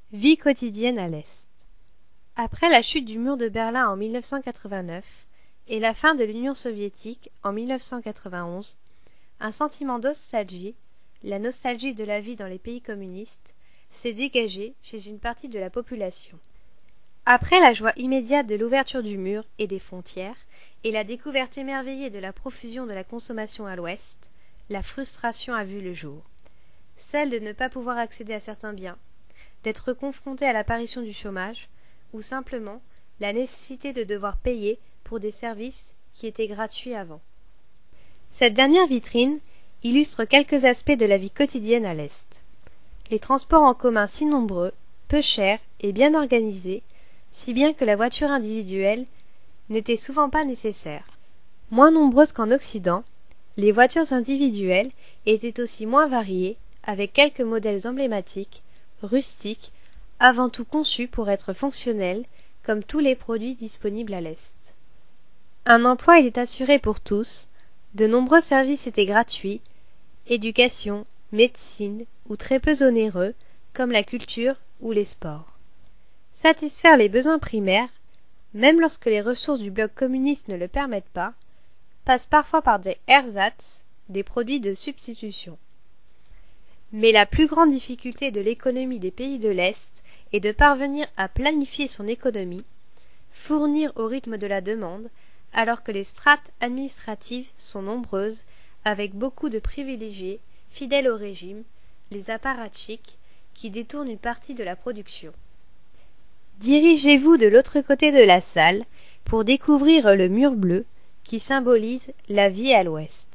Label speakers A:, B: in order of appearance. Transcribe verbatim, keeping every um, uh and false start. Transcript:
A: Vie quotidienne à l'Est. Après la chute du mur de Berlin en mille neuf cent quatre-vingt-neuf et la fin de l'Union soviétique en mille neuf cent quatre-vingt-onze, un sentiment de nostalgie, la nostalgie de la vie dans les pays communistes, s'est dégagé chez une partie de la population. Après la joie immédiate de l'ouverture du mur et des frontières et la découverte émerveillée de la profusion de la consommation à l'Ouest, la frustration a vu le jour. Celle de ne pas pouvoir accéder à certains biens, d'être confronté à l'apparition du chômage, ou simplement la nécessité de devoir payer pour des services qui étaient gratuits avant. Cette dernière vitrine illustre quelques aspects de la vie quotidienne à l'Est. Les transports en commun si nombreux, peu chers et bien organisés, si bien que la voiture individuelle n'était souvent pas nécessaire. Moins nombreuses qu'en Occident, les voitures individuelles étaient aussi moins variées, avec quelques modèles emblématiques, rustiques, avant tout conçus pour être fonctionnels, comme tous les produits disponibles à l'Est. Un emploi était assuré pour tous, de nombreux services étaient gratuits, éducation, médecine ou très peu onéreux, comme la culture ou les sports. Satisfaire les besoins primaires, même lorsque les ressources du bloc communiste ne le permettent pas, passe parfois par des ersatz, des produits de substitution. Mais la plus grande difficulté de l'économie des pays de l'Est est de parvenir à planifier son économie, fournir au rythme de la demande, alors que les strates administratives sont nombreuses, avec beaucoup de privilégiés, fidèles au régime, les apparatchiks, qui détournent une partie de la production. Dirigez-vous de l'autre côté de la salle pour découvrir le mur bleu qui symbolise la vie à l'Ouest.